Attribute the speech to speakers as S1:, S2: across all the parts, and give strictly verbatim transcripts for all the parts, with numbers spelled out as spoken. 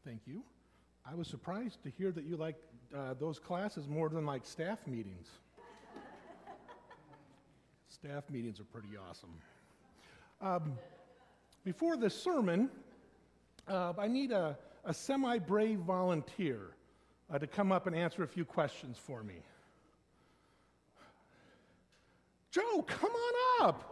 S1: Thank you. I was surprised to hear that you like uh, those classes more than like staff meetings. Staff meetings are pretty awesome. Um, before this sermon, uh, I need a, a semi-brave volunteer uh, to come up and answer a few questions for me. Joe, come on up.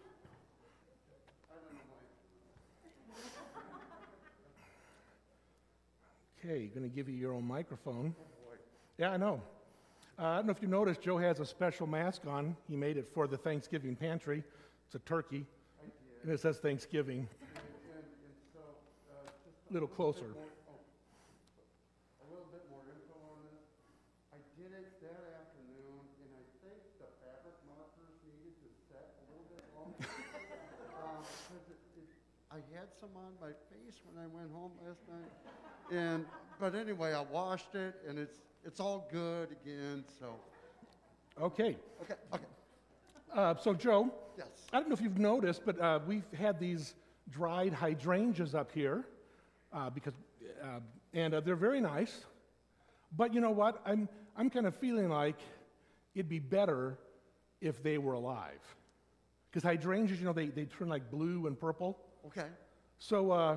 S1: Okay, going to give you your own microphone. Yeah, I know. Uh, I don't know if you noticed, Joe has a special mask on. He made it for the Thanksgiving pantry. It's a turkey, and it says Thanksgiving.
S2: And, and, and so, uh, just
S1: A little closer.
S2: More, oh, a little bit more info on this. I did it that afternoon, and I think the fabric markers needed to set a little bit longer. um, because it, it, I had some on my face when I went home last night. And but anyway, I washed it, and it's it's all good again. So
S1: Okay.
S2: okay, okay,
S1: Uh, so, Joe,
S2: yes.
S1: I don't know if you've noticed, but uh, we've had these dried hydrangeas up here, uh, because, uh, and uh, they're very nice. But you know what? I'm I'm kind of feeling like it'd be better if they were alive, because hydrangeas, you know, they, they turn like blue and purple.
S2: Okay.
S1: So, uh,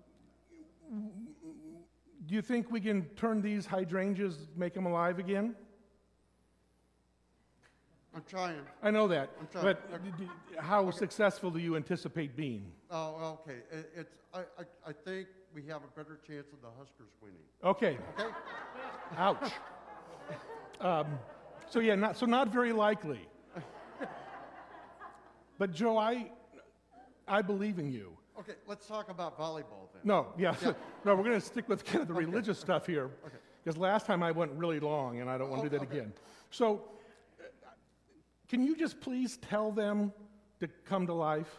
S1: do you think we can turn these hydrangeas, make them alive again?
S2: I'm trying.
S1: I know that,
S2: I'm trying.
S1: but d- d- how successful do you anticipate being?
S2: Oh, okay. It, it's I, I I think we have a better chance of the Huskers winning.
S1: Okay.
S2: Okay.
S1: Ouch. Um, so yeah, not, so not very likely. But Joe, I, I believe in you.
S2: Okay. Let's talk about volleyball then.
S1: No, yeah,
S2: Yeah.
S1: no, we're going to stick with kind of the
S2: Okay.
S1: religious stuff here,
S2: Okay.
S1: because last time I went really long, and I don't want to do
S2: Oh,
S1: that
S2: okay.
S1: again. So, uh, can you just please tell them to come to life?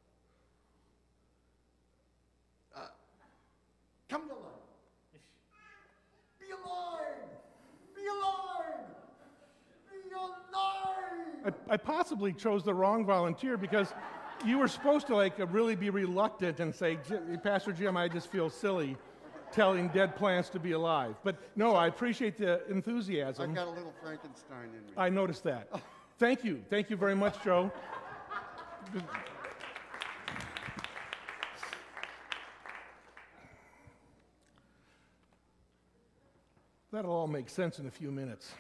S2: Come to life. Be alive. Be alive. Be alive.
S1: I, I possibly chose the wrong volunteer, because you were supposed to like uh, really be reluctant and say, "J- Pastor Jim, I just feel silly telling dead plants to be alive." But no, I appreciate the enthusiasm.
S2: I've got a little Frankenstein in me.
S1: I noticed that. Thank you. Thank you very much, Joe. That'll all make sense in a few minutes.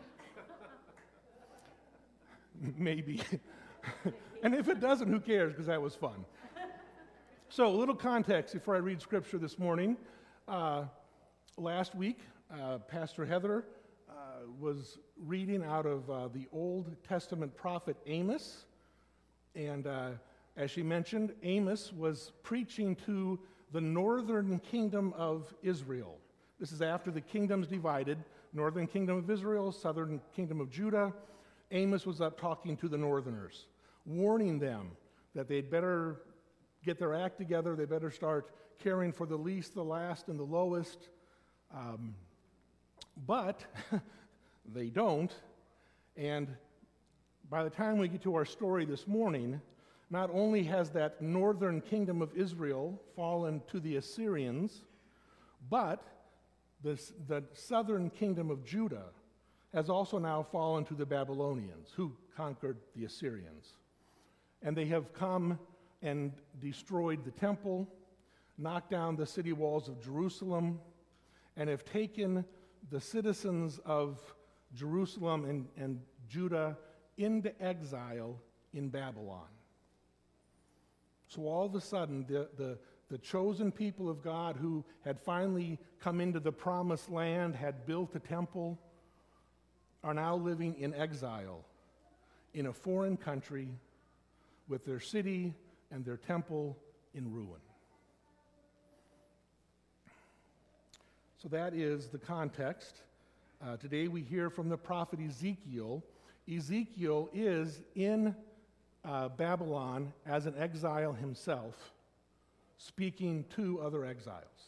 S1: Maybe. And if it doesn't, who cares, because that was fun. So, a little context before I read scripture this morning. Uh, last week, uh, Pastor Heather uh, was reading out of uh, the Old Testament prophet Amos. And uh, as she mentioned, Amos was preaching to the northern kingdom of Israel. This is after the kingdoms divided, northern kingdom of Israel, southern kingdom of Judah. Amos was up talking to the northerners, warning them that they'd better get their act together, they better start caring for the least, the last, and the lowest. Um, but they don't. And by the time we get to our story this morning, not only has that northern kingdom of Israel fallen to the Assyrians, but this, the southern kingdom of Judah has also now fallen to the Babylonians, who conquered the Assyrians. And they have come and destroyed the temple, knocked down the city walls of Jerusalem, and have taken the citizens of Jerusalem and, and Judah into exile in Babylon. So all of a sudden, the, the, the chosen people of God who had finally come into the promised land, had built a temple, are now living in exile in a foreign country with their city and their temple in ruin. So that is the context. Uh, today we hear from the prophet Ezekiel. Ezekiel is in uh, Babylon as an exile himself, speaking to other exiles.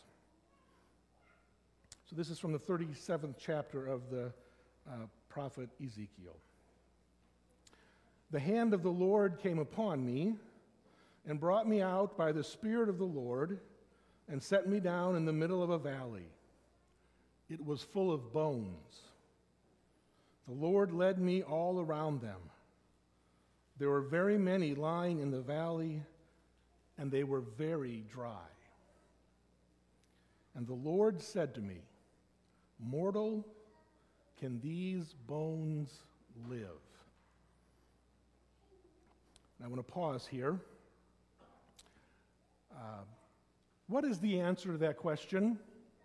S1: So this is from the thirty-seventh chapter of the uh, prophet Ezekiel. The hand of the Lord came upon me and brought me out by the Spirit of the Lord and set me down in the middle of a valley. It was full of bones. The Lord led me all around them. There were very many lying in the valley, and they were very dry. And the Lord said to me, Mortal, can these bones live? And I want to pause here. Uh, what is the answer to that question?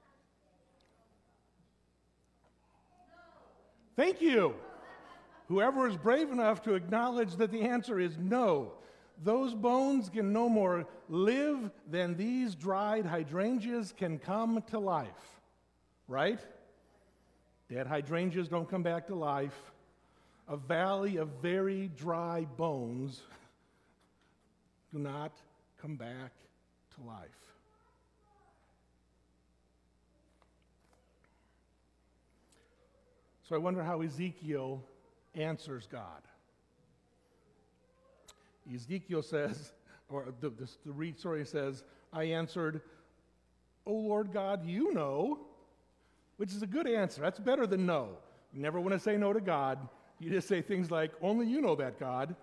S1: Thank you. Whoever is brave enough to acknowledge that the answer is no. Those bones can no more live than these dried hydrangeas can come to life. Right? Dead hydrangeas don't come back to life. A valley of very dry bones do not come back to life. So I wonder how Ezekiel answers God. Ezekiel says, or the, the, the read story says, I answered, O Lord God, you know, which is a good answer. That's better than no. You never want to say no to God. You just say things like, only you know that, God.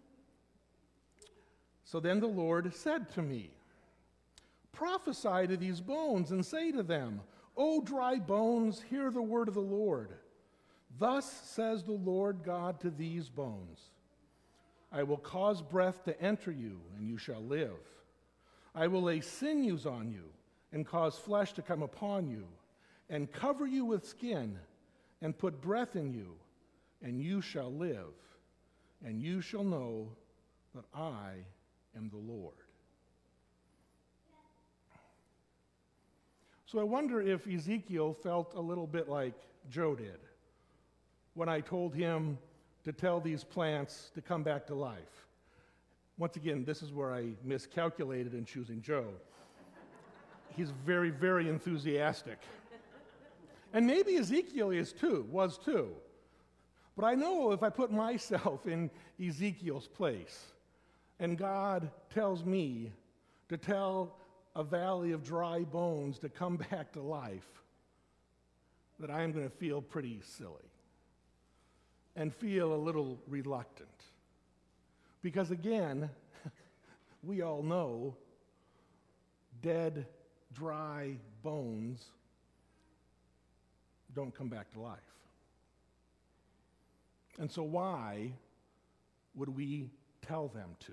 S1: So then the Lord said to me, prophesy to these bones and say to them, O dry bones, hear the word of the Lord. Thus says the Lord God to these bones, I will cause breath to enter you, and you shall live. I will lay sinews on you, and cause flesh to come upon you, and cover you with skin, and put breath in you, and you shall live, and you shall know that I am the Lord. So I wonder if Ezekiel felt a little bit like Joe did when I told him to tell these plants to come back to life. Once again, this is where I miscalculated in choosing Joe. He's very, very enthusiastic. And maybe Ezekiel is too, was too. But I know if I put myself in Ezekiel's place, and God tells me to tell a valley of dry bones to come back to life, that I am going to feel pretty silly and feel a little reluctant. Because again, we all know dead, dry bones don't come back to life. And so why would we tell them to?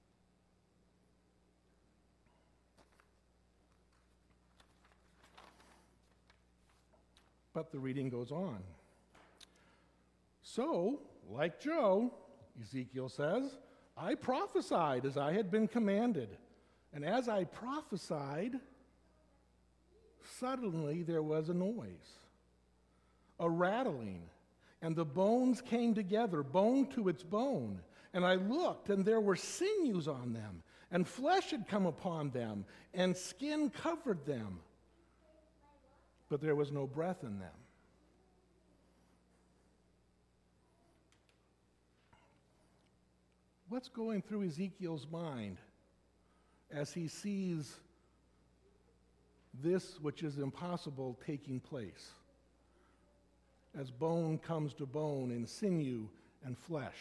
S1: But the reading goes on. So, like Joe, Ezekiel says, I prophesied as I had been commanded. And as I prophesied, suddenly there was a noise, a rattling, and the bones came together, bone to its bone. And I looked, and there were sinews on them, and flesh had come upon them, and skin covered them. But there was no breath in them. What's going through Ezekiel's mind as he sees this which is impossible taking place? As bone comes to bone and sinew and flesh.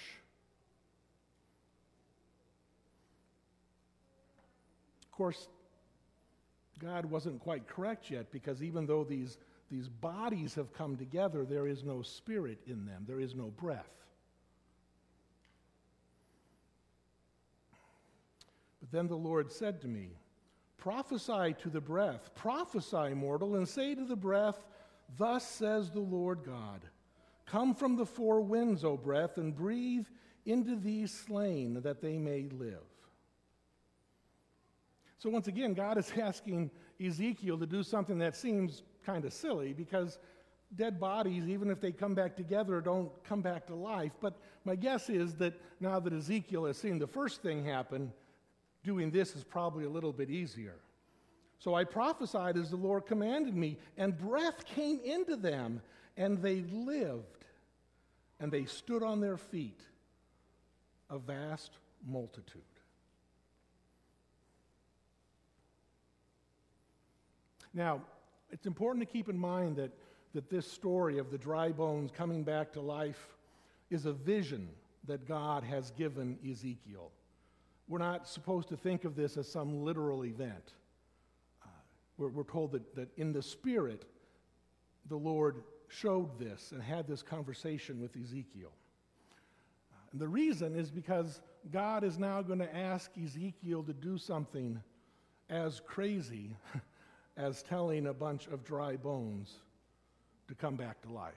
S1: Of course, God wasn't quite correct yet, because even though these, these bodies have come together, there is no spirit in them. There is no breath. But then the Lord said to me, prophesy to the breath, prophesy, mortal, and say to the breath, thus says the Lord God, come from the four winds, O breath, and breathe into these slain that they may live. So once again, God is asking Ezekiel to do something that seems kind of silly, because dead bodies, even if they come back together, don't come back to life. But my guess is that now that Ezekiel has seen the first thing happen, doing this is probably a little bit easier. So I prophesied as the Lord commanded me, and breath came into them, and they lived, and they stood on their feet, a vast multitude. Now, it's important to keep in mind that, that this story of the dry bones coming back to life is a vision that God has given Ezekiel. We're not supposed to think of this as some literal event. Uh, we're, we're told that, that in the Spirit, the Lord showed this and had this conversation with Ezekiel. Uh, and the reason is because God is now going to ask Ezekiel to do something as crazy as telling a bunch of dry bones to come back to life.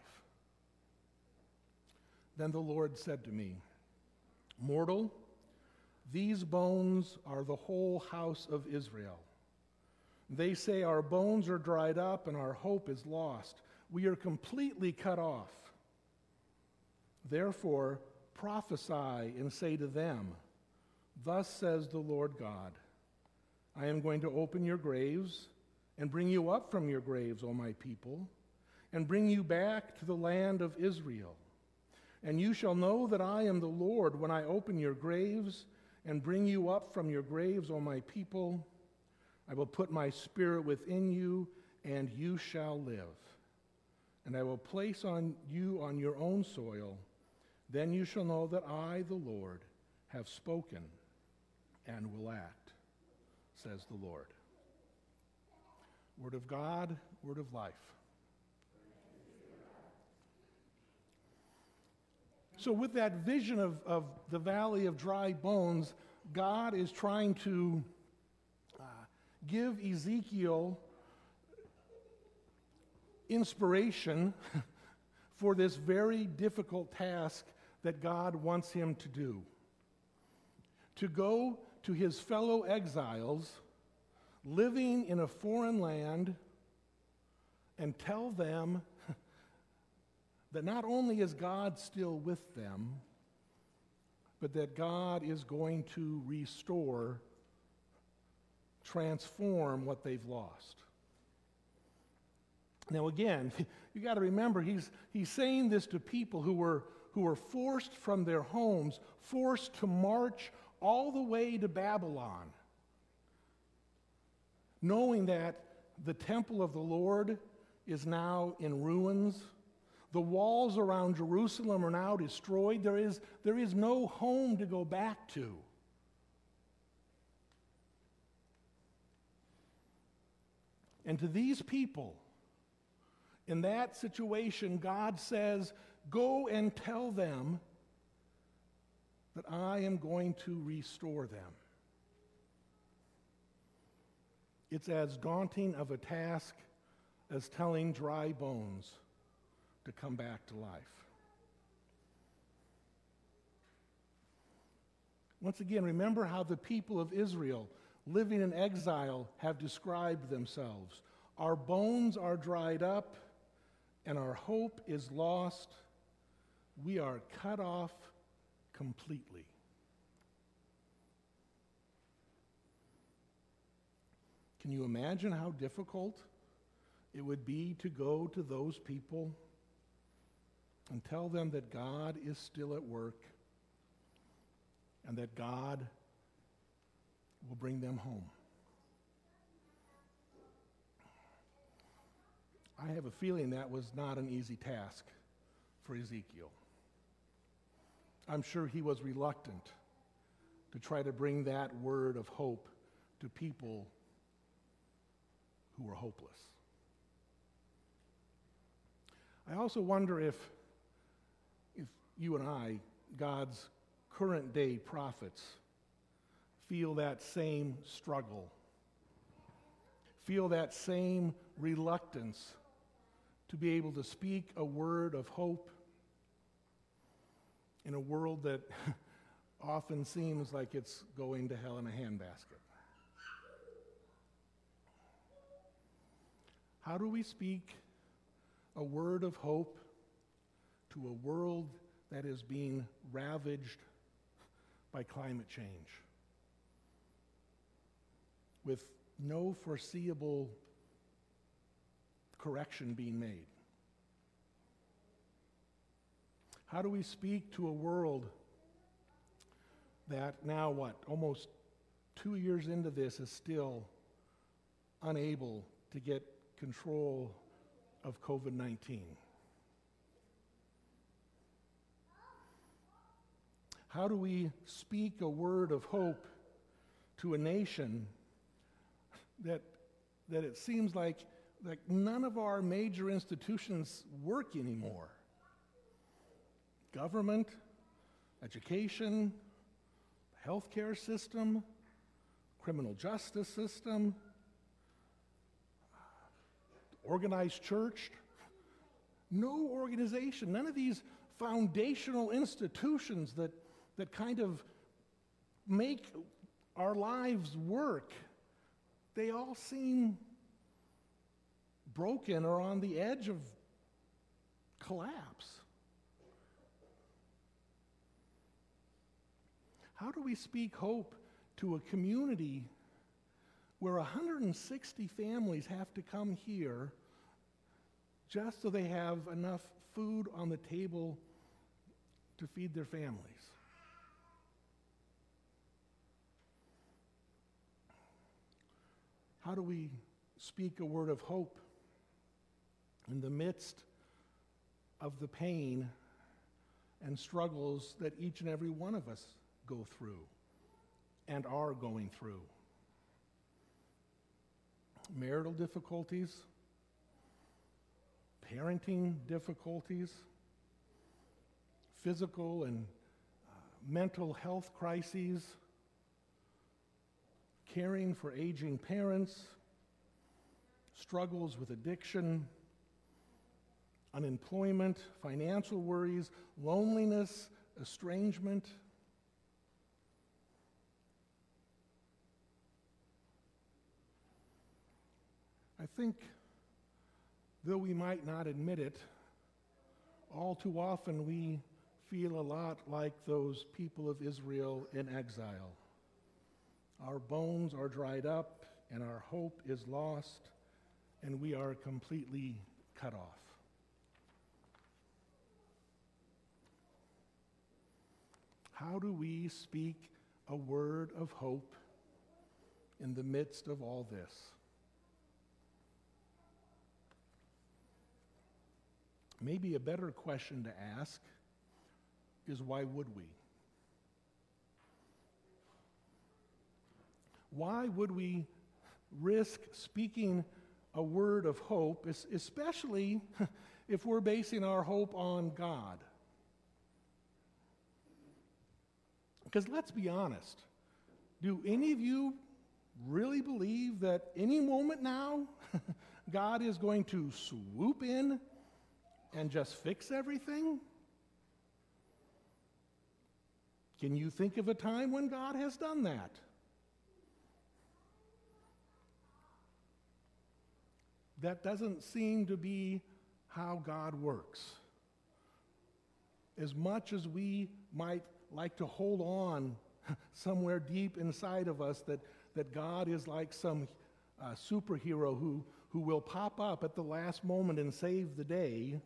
S1: Then the Lord said to me, "Mortal, these bones are the whole house of Israel. They say, 'Our bones are dried up and our hope is lost. We are completely cut off.' Therefore, prophesy and say to them, 'Thus says the Lord God, I am going to open your graves and bring you up from your graves, O my people, and bring you back to the land of Israel. And you shall know that I am the Lord when I open your graves and bring you up from your graves, O my people. I will put my spirit within you, and you shall live. And I will place on you on your own soil. Then you shall know that I, the Lord, have spoken and will act, says the Lord." Word of God, word of life. So with that vision of, of the valley of dry bones, God is trying to uh, give Ezekiel inspiration for this very difficult task that God wants him to do. To go to his fellow exiles living in a foreign land and tell them that not only is God still with them, but that God is going to restore, transform what they've lost. Now again, you got to remember, he's, he's saying this to people who were, who were forced from their homes, forced to march all the way to Babylon, knowing that the temple of the Lord is now in ruins. The walls around Jerusalem are now destroyed. There is, there is no home to go back to. And to these people, in that situation, God says, "Go and tell them that I am going to restore them." It's as daunting of a task as telling dry bones to come back to life. Once again, remember how the people of Israel living in exile have described themselves. Our bones are dried up and our hope is lost. We are cut off completely. Can you imagine how difficult it would be to go to those people and tell them that God is still at work and that God will bring them home? I have a feeling that was not an easy task for Ezekiel. I'm sure he was reluctant to try to bring that word of hope to people who were hopeless. I also wonder if, if you and I, God's current day prophets, feel that same struggle, feel that same reluctance to be able to speak a word of hope in a world that often seems like it's going to hell in a handbasket. How do we speak a word of hope to a world that is being ravaged by climate change, with no foreseeable correction being made? How do we speak to a world that now, what, almost two years into this, is still unable to get control of COVID nineteen? How do we speak a word of hope to a nation that, that it seems like, like none of our major institutions work anymore? Government, education, healthcare system, criminal justice system, organized church. No organization, none of these foundational institutions that, that kind of make our lives work, they all seem broken or on the edge of collapse. How do we speak hope to a community where one hundred sixty families have to come here just so they have enough food on the table to feed their families? How do we speak a word of hope in the midst of the pain and struggles that each and every one of us go through and are going through? Marital difficulties, parenting difficulties, physical and uh, mental health crises, caring for aging parents, struggles with addiction, unemployment, financial worries, loneliness, estrangement. I think, though we might not admit it, all too often we feel a lot like those people of Israel in exile. Our bones are dried up, and our hope is lost, and we are completely cut off. How do we speak a word of hope in the midst of all this? Maybe a better question to ask is, why would we? Why would we risk speaking a word of hope, especially if we're basing our hope on God? Because let's be honest, do any of you really believe that any moment now God is going to swoop in and just fix everything? Can you think of a time when God has done that? That doesn't seem to be how God works. As much as we might like to hold on somewhere deep inside of us that, that God is like some uh, superhero who, who will pop up at the last moment and save the day,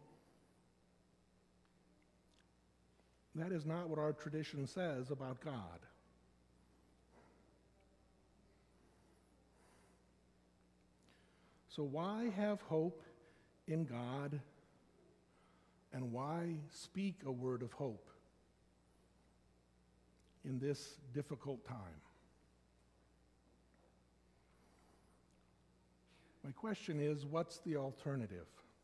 S1: that is not what our tradition says about God. So why have hope in God, and why speak a word of hope in this difficult time? My question is, what's the alternative?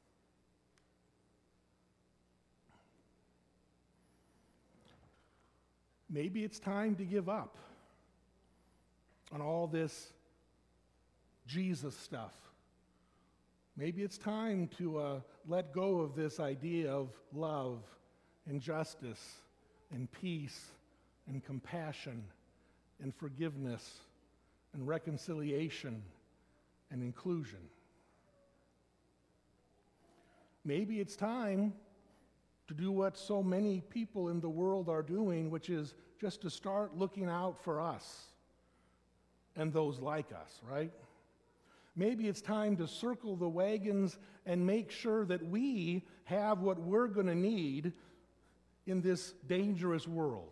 S1: Maybe it's time to give up on all this Jesus stuff. Maybe it's time to uh, let go of this idea of love and justice and peace and compassion and forgiveness and reconciliation and inclusion. Maybe it's time to do what so many people in the world are doing, which is just to start looking out for us and those like us, right? Maybe it's time to circle the wagons and make sure that we have what we're going to need in this dangerous world.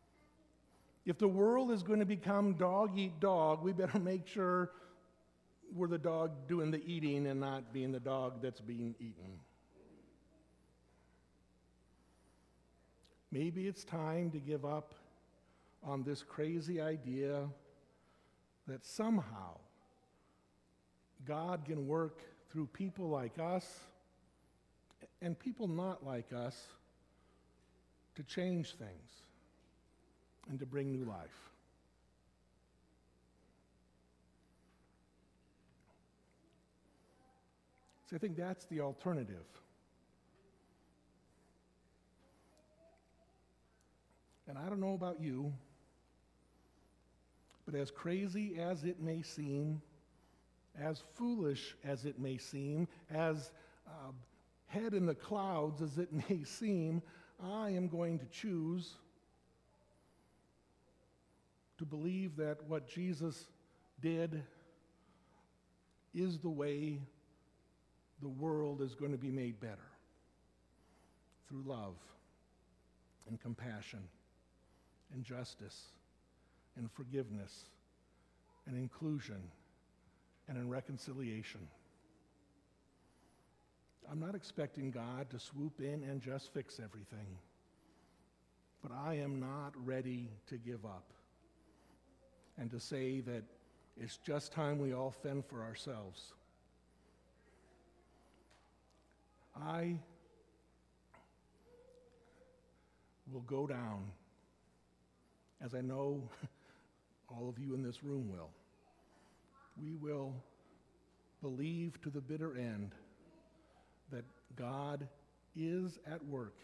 S1: If the world is going to become dog eat dog, we better make sure we're the dog doing the eating and not being the dog that's being eaten. Maybe it's time to give up on this crazy idea that somehow God can work through people like us and people not like us to change things and to bring new life. So I think that's the alternative. And I don't know about you, but as crazy as it may seem, as foolish as it may seem, as uh, head in the clouds as it may seem, I am going to choose to believe that what Jesus did is the way the world is going to be made better, through love and compassion and justice and forgiveness and inclusion and in reconciliation. I'm not expecting God to swoop in and just fix everything, but I am not ready to give up and to say that it's just time we all fend for ourselves. I will go down, as I know all of you in this room will. We will believe to the bitter end that God is at work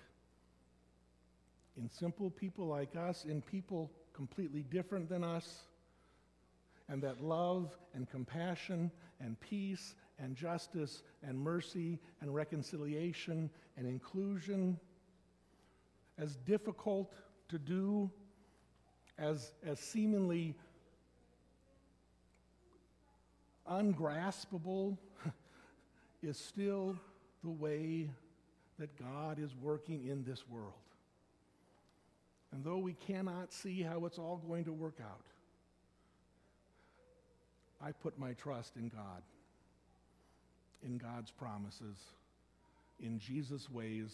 S1: in simple people like us, in people completely different than us, and that love and compassion and peace and justice and mercy and reconciliation and inclusion, as difficult to do, as, as seemingly ungraspable, is still the way that God is working in this world. And though we cannot see how it's all going to work out, I put my trust in God, in God's promises, in Jesus' ways.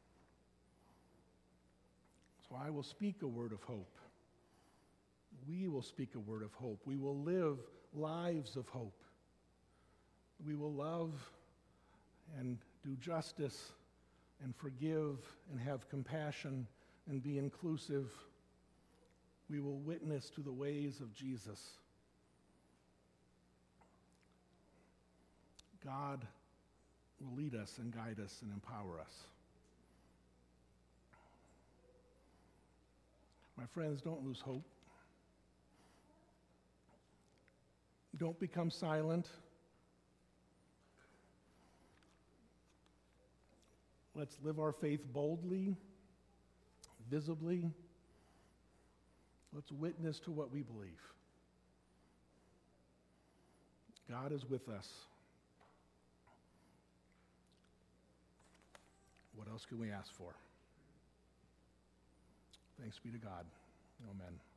S1: So I will speak a word of hope. We will speak a word of hope. We will live lives of hope. We will love and do justice and forgive and have compassion and be inclusive. We will witness to the ways of Jesus. God will lead us and guide us and empower us. My friends, don't lose hope. Don't become silent. Let's live our faith boldly, visibly. Let's witness to what we believe. God is with us. What else can we ask for? Thanks be to God. Amen.